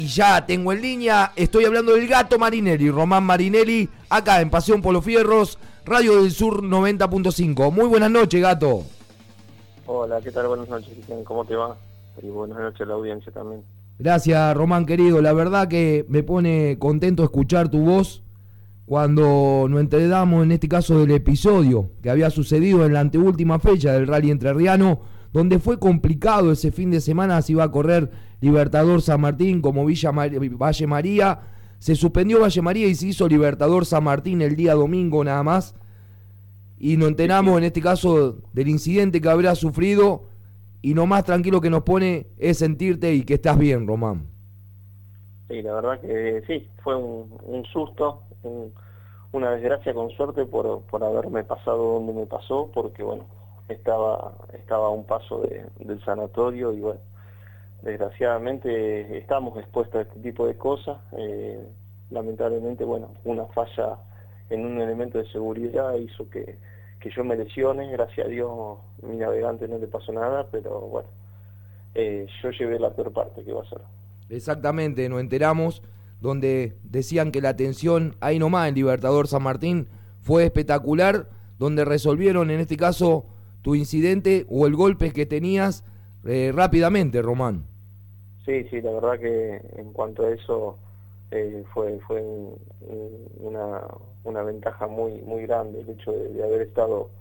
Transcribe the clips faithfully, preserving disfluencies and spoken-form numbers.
Y ya tengo en línea, estoy hablando del Gato Marinelli, Román Marinelli, acá en Pasión por los Fierros, Radio del Sur noventa punto cinco. Muy buenas noches, Gato. Hola, ¿qué tal? Buenas noches, ¿cómo te va? Y buenas noches a la audiencia también. Gracias, Román, querido. La verdad que me pone contento escuchar tu voz cuando nos enteramos, en este caso, del episodio que había sucedido en la anteúltima fecha del Rally Entrerriano, donde fue complicado ese fin de semana. Se iba a correr Libertador San Martín como Villa Mar- Valle María. Se suspendió Valle María y se hizo Libertador San Martín el día domingo nada más. Y nos enteramos, en este caso, del incidente que habrá sufrido. Y lo más tranquilo que nos pone es sentirte y que estás bien, Román. Sí, la verdad que sí, fue un, un susto, un, una desgracia con suerte por, por haberme pasado donde me pasó, porque bueno, estaba estaba a un paso de, del sanatorio y bueno, desgraciadamente estamos expuestos a este tipo de cosas. Eh, lamentablemente, bueno, una falla en un elemento de seguridad hizo que, que yo me lesione. Gracias a Dios mi navegante no le pasó nada, pero bueno, eh, yo llevé la peor parte que va a ser. Exactamente, nos enteramos, donde decían que la atención ahí nomás en Libertador San Martín fue espectacular, donde resolvieron en este caso tu incidente o el golpe que tenías eh, rápidamente, Román. Sí, sí, la verdad que en cuanto a eso eh, fue fue un, un, una, una ventaja muy muy grande el hecho de, de haber estado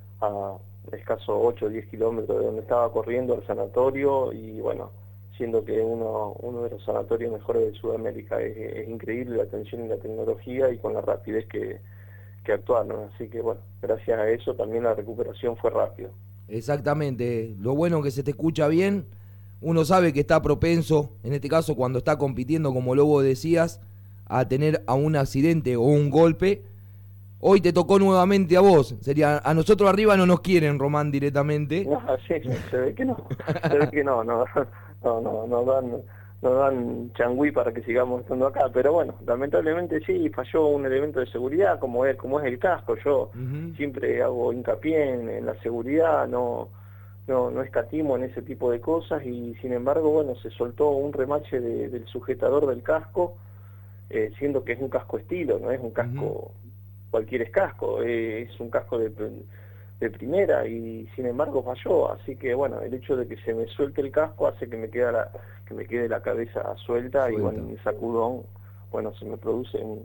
a escaso ocho o diez kilómetros de donde estaba corriendo al sanatorio y bueno, siendo que uno uno de los sanatorios mejores de Sudamérica. Es, es increíble la atención y la tecnología y con la rapidez que, que actuaron, así que bueno, gracias a eso también la recuperación fue rápida. Exactamente, lo bueno que se te escucha bien. Uno sabe que está propenso, en este caso cuando está compitiendo, como Lobo decías, a tener a un accidente o un golpe. Hoy te tocó nuevamente a vos. Sería, a nosotros arriba no nos quieren, Román, directamente. No, sí, se ve que no, se ve que no, no, no, no, no dan, no dan changüí para que sigamos estando acá, pero bueno, lamentablemente sí, falló un elemento de seguridad como es, como es el casco. Yo uh-huh. siempre hago hincapié en, en la seguridad, no, no, no escatimo en ese tipo de cosas y sin embargo, bueno, se soltó un remache de, del sujetador del casco, eh, siendo que es un casco estilo, no es un casco, uh-huh. cualquier es casco, eh, es un casco de, de primera y sin embargo falló, así que bueno, el hecho de que se me suelte el casco hace que me quede la, que me quede la cabeza suelta, suelta. Y bueno, mi sacudón, bueno, se me produce un,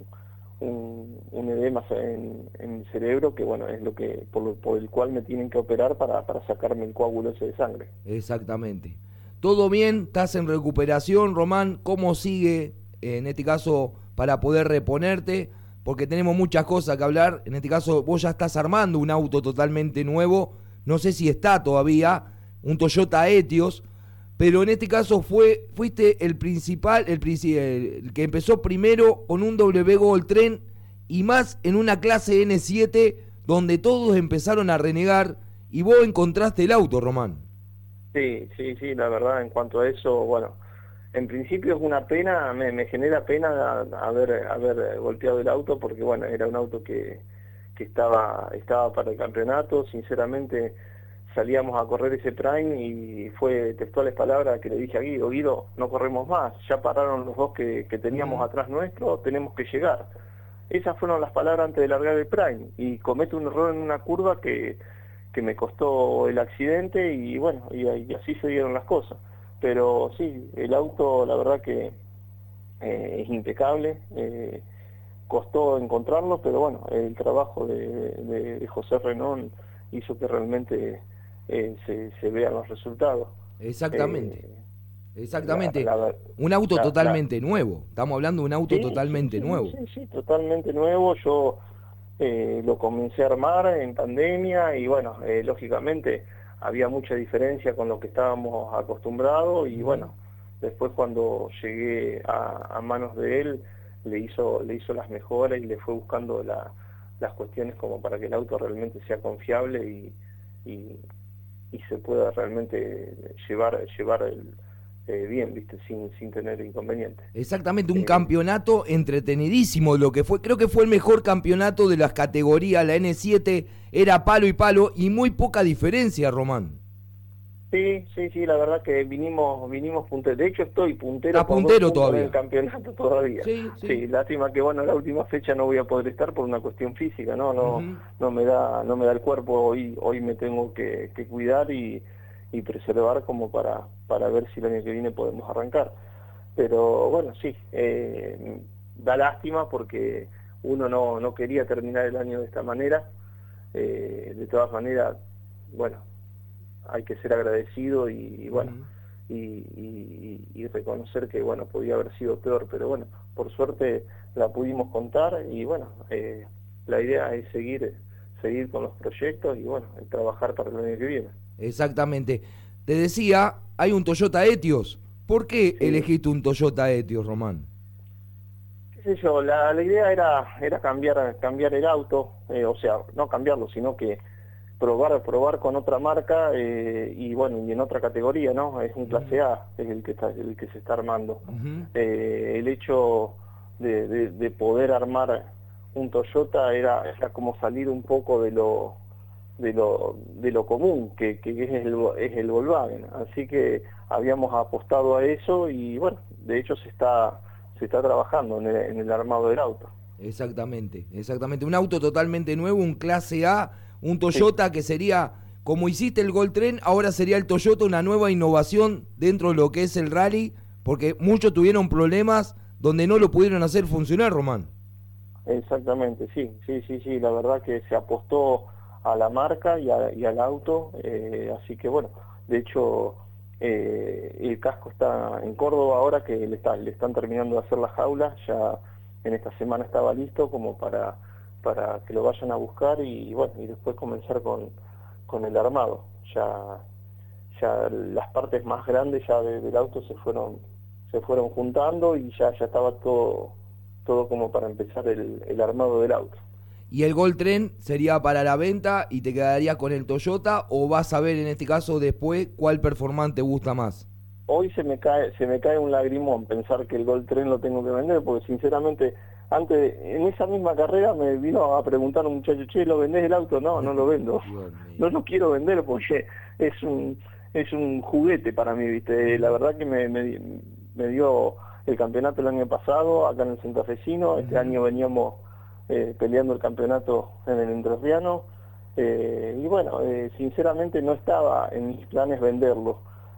un, un edema en, en el cerebro que bueno, es lo que por, lo, por el cual me tienen que operar para, para sacarme el coágulo ese de sangre. Exactamente. ¿Todo bien? ¿Estás en recuperación, Román? ¿Cómo sigue, en este caso, para poder reponerte? Porque tenemos muchas cosas que hablar. En este caso, vos ya estás armando un auto totalmente nuevo. No sé si está todavía, un Toyota Etios. Pero en este caso fue fuiste el principal, el, el que empezó primero con un W Gold Trend y más en una clase N siete donde todos empezaron a renegar y vos encontraste el auto, Román. Sí, sí, sí, la verdad, en cuanto a eso, bueno, en principio es una pena, me, me genera pena haber, haber golpeado el auto porque bueno, era un auto que, que estaba, estaba para el campeonato. Sinceramente salíamos a correr ese Prime y fue textuales palabras que le dije a Guido: Guido, no corremos más, ya pararon los dos que, que teníamos uh-huh. atrás nuestro, tenemos que llegar. Esas fueron las palabras antes de largar el Prime y cometo un error en una curva que, que me costó el accidente y bueno, y, y así se dieron las cosas. Pero sí, el auto la verdad que eh, es impecable, eh, costó encontrarlo, pero bueno, el trabajo de, de, de José Renón hizo que realmente eh, se, se vean los resultados. Exactamente, eh, exactamente. La, la, un auto la, totalmente la, nuevo, estamos hablando de un auto sí, totalmente sí, sí, nuevo. Sí, sí, totalmente nuevo. Yo eh, lo comencé a armar en pandemia y bueno, eh, lógicamente había mucha diferencia con lo que estábamos acostumbrados y bueno, después cuando llegué a, a manos de él, le hizo le hizo las mejoras y le fue buscando la, las cuestiones como para que el auto realmente sea confiable y, y, y se pueda realmente llevar llevar el, eh, bien, viste, sin sin tener inconvenientes. Exactamente, un eh, campeonato entretenidísimo, lo que fue, creo que fue el mejor campeonato de las categorías. La N siete era palo y palo y muy poca diferencia, Román. Sí, sí, sí, la verdad que vinimos vinimos punteros. De hecho, estoy puntero, ¿Está puntero todavía? En el campeonato todavía. Sí, sí. Sí, lástima que, bueno, la última fecha no voy a poder estar por una cuestión física, ¿no? No, Uh-huh. no me da no me da el cuerpo. Hoy hoy me tengo que, que cuidar y, y preservar como para, para ver si el año que viene podemos arrancar. Pero, bueno, sí, eh, da lástima porque uno no, no quería terminar el año de esta manera. Eh, de todas maneras, bueno, hay que ser agradecido y, y bueno, uh-huh. y, y, y reconocer que, bueno, podía haber sido peor, pero bueno, por suerte la pudimos contar y bueno, eh, la idea es seguir seguir con los proyectos y bueno, trabajar para el año que viene. Exactamente. Te decía, hay un Toyota Etios. ¿Por qué sí. elegiste un Toyota Etios, Román? Qué sé yo, la, la idea era era cambiar cambiar el auto, eh, o sea, no cambiarlo, sino que probar probar con otra marca eh, y bueno, y en otra categoría, ¿no? Es un clase A, es el que está el que se está armando. Uh-huh. Eh, el hecho de, de, de poder armar un Toyota era, era como salir un poco de lo de lo de lo común que, que es el es el Volkswagen, así que habíamos apostado a eso y bueno, de hecho se está se está trabajando en el, en el armado del auto. Exactamente, exactamente, un auto totalmente nuevo, un clase A, un Toyota sí. que sería, como hiciste el Gol Tren, ahora sería el Toyota una nueva innovación dentro de lo que es el rally, porque muchos tuvieron problemas donde no lo pudieron hacer funcionar, Román. Exactamente, sí, sí, sí, sí, la verdad que se apostó a la marca y, a, y al auto, eh, así que bueno, de hecho eh, el casco está en Córdoba ahora que le, está, le están terminando de hacer la jaula, ya en esta semana estaba listo como para para que lo vayan a buscar y bueno, y después comenzar con, con el armado. Ya ya las partes más grandes ya de, del auto se fueron se fueron juntando y ya ya estaba todo todo como para empezar el, el armado del auto. ¿Y el Gol Tren sería para la venta y te quedarías con el Toyota o vas a ver en este caso después cuál performance te gusta más? Hoy se me cae se me cae un lagrimón pensar que el Gol Tren lo tengo que vender porque sinceramente antes, en esa misma carrera me vino a preguntar un muchacho, che, ¿lo vendés el auto? No, no lo vendo. No lo quiero vender porque es un es un juguete para mí, ¿viste? La verdad que me, me, me dio el campeonato el año pasado acá en el Santafesino. Este uh-huh. año veníamos eh, peleando el campeonato en el Entrerriano. Eh, y bueno, eh, sinceramente no estaba en mis planes venderlo.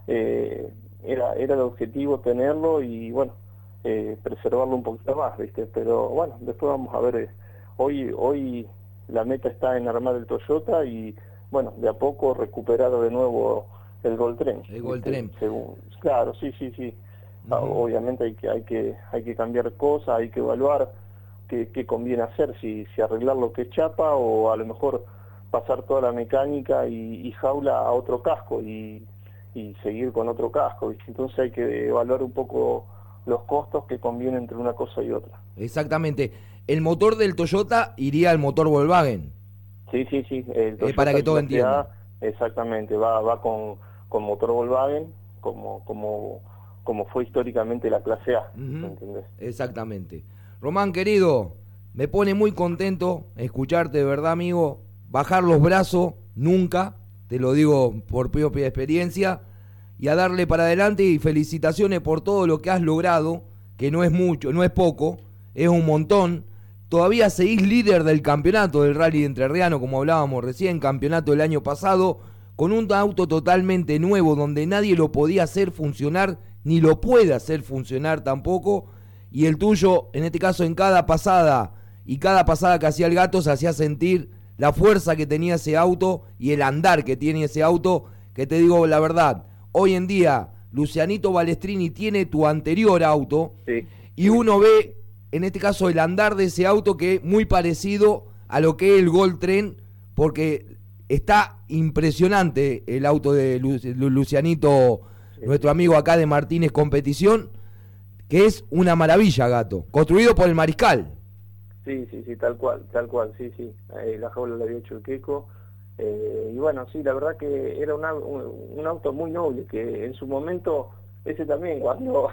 Eh, era, era el objetivo tenerlo y bueno, Eh, preservarlo un poquito más, ¿viste? Pero bueno, después vamos a ver, eh, hoy hoy la meta está en armar el Toyota y bueno, de a poco recuperar de nuevo el Gol Tren. El Gol Tren. Según, claro, sí, sí, sí. Uh-huh. Obviamente hay que hay que hay que cambiar cosas, hay que evaluar qué, qué conviene hacer, si, si arreglar lo que es chapa o a lo mejor pasar toda la mecánica y, y jaula a otro casco y, y seguir con otro casco, ¿viste? Entonces hay que evaluar un poco los costos que conviene entre una cosa y otra. Exactamente. El motor del Toyota iría al motor Volkswagen. Sí, sí, sí. El eh, para que todo entienda. Exactamente, va va con, con motor Volkswagen, como como como fue históricamente la clase A, uh-huh. ¿entendés? Exactamente. Román, querido, me pone muy contento escucharte, de verdad, amigo. Bajar los brazos, nunca, te lo digo por propia experiencia. Y a darle para adelante y felicitaciones por todo lo que has logrado, que no es mucho, no es poco, es un montón. Todavía seguís líder del campeonato del Rally Entrerriano, como hablábamos recién, campeonato del año pasado, con un auto totalmente nuevo donde nadie lo podía hacer funcionar, ni lo puede hacer funcionar tampoco, y el tuyo, en este caso en cada pasada, y cada pasada que hacía el gato se hacía sentir la fuerza que tenía ese auto y el andar que tiene ese auto, que te digo la verdad, hoy en día, Lucianito Balestrini tiene tu anterior auto sí. y uno ve, en este caso, el andar de ese auto que es muy parecido a lo que es el Gol Tren, porque está impresionante el auto de Lu- Lucianito, sí. nuestro amigo acá de Martínez Competición, que es una maravilla, gato, construido por el Mariscal. Sí, sí, sí, tal cual, tal cual, sí, sí, eh, la jaula la había hecho el Queco. Eh, y bueno, sí, la verdad que era una, un, un auto muy noble, que en su momento, ese también, cuando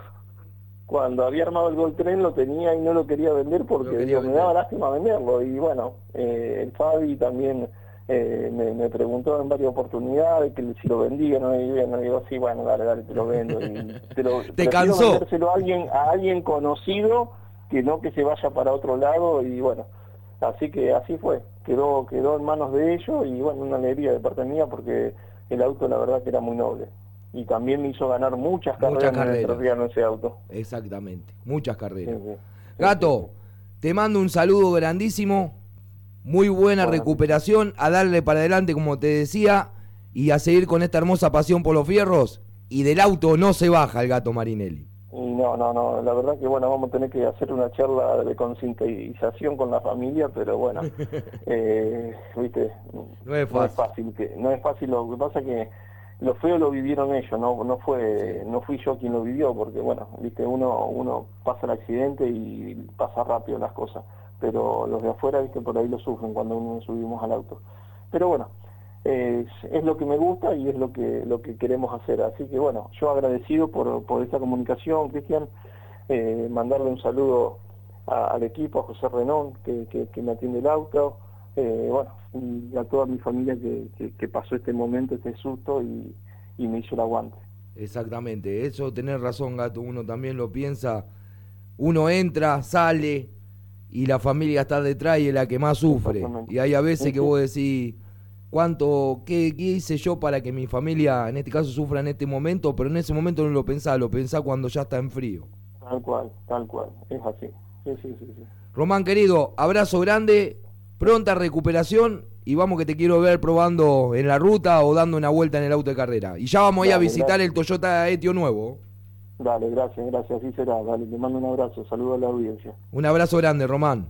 cuando había armado el Gol Tren lo tenía y no lo quería vender porque no digo, me daba lástima venderlo. Y bueno, eh, el Fabi también eh, me, me preguntó en varias oportunidades que si lo vendía, no, y bueno, digo, sí, bueno, dale, dale, te lo vendo. Y te lo, ¿Te cansó? vendérselo a alguien, a alguien conocido, que no que se vaya para otro lado, y bueno, así que así fue, quedó quedó en manos de ellos, y bueno, una alegría de parte mía, porque el auto la verdad que era muy noble. Y también me hizo ganar muchas carreras, Muchas carreras. en el ese auto. Exactamente, muchas carreras. Sí, sí. Gato, Sí, sí. te mando un saludo grandísimo, muy buena Bueno, recuperación, a darle para adelante como te decía, y a seguir con esta hermosa pasión por los fierros, y del auto no se baja el Gato Marinelli. Y no, no, no, la verdad que bueno, vamos a tener que hacer una charla de concientización con la familia, pero bueno, eh, viste, No es no es fácil. fácil, que, no es fácil, lo que pasa es que lo feo lo vivieron ellos, no no fue, no fui yo quien lo vivió, porque bueno, viste, uno uno pasa el accidente y pasa rápido las cosas, pero los de afuera, viste, por ahí lo sufren cuando uno subimos al auto. Pero bueno, Es, es lo que me gusta y es lo que lo que queremos hacer, así que bueno, yo agradecido por, por esta comunicación, Cristian, eh, mandarle un saludo a, al equipo, a José Renón, que, que, que me atiende el auto, eh, bueno, y a toda mi familia que, que, que pasó este momento, este susto y, y me hizo el aguante. Exactamente, eso tenés razón, Gato, uno también lo piensa, uno entra, sale, y la familia está detrás y es la que más sufre, y hay a veces que vos decís, ¿cuánto, qué, qué hice yo para que mi familia, en este caso, sufra en este momento? Pero en ese momento no lo pensás, lo pensás cuando ya está en frío. Tal cual, tal cual, es así. Sí, sí, sí, sí. Román, querido, abrazo grande, pronta recuperación, y vamos que te quiero ver probando en la ruta o dando una vuelta en el auto de carrera. Y ya vamos a ir a visitar gracias. El Toyota Etios nuevo. Dale, gracias, gracias, así será. Dale, te mando un abrazo, saludo a la audiencia. Un abrazo grande, Román.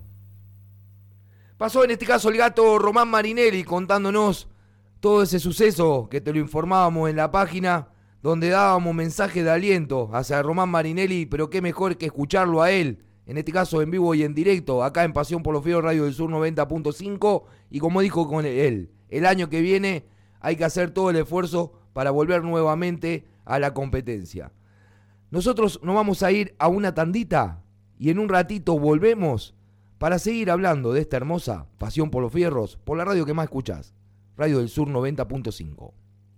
Pasó en este caso el Gato Román Marinelli contándonos todo ese suceso que te lo informábamos en la página, donde dábamos mensajes de aliento hacia Román Marinelli, pero qué mejor que escucharlo a él, en este caso en vivo y en directo, acá en Pasión por los Fierros, Radio del Sur noventa punto cinco, y como dijo con él, el año que viene hay que hacer todo el esfuerzo para volver nuevamente a la competencia. Nosotros nos vamos a ir a una tandita y en un ratito volvemos para seguir hablando de esta hermosa Pasión por los Fierros, por la radio que más escuchás, Radio del Sur noventa punto cinco.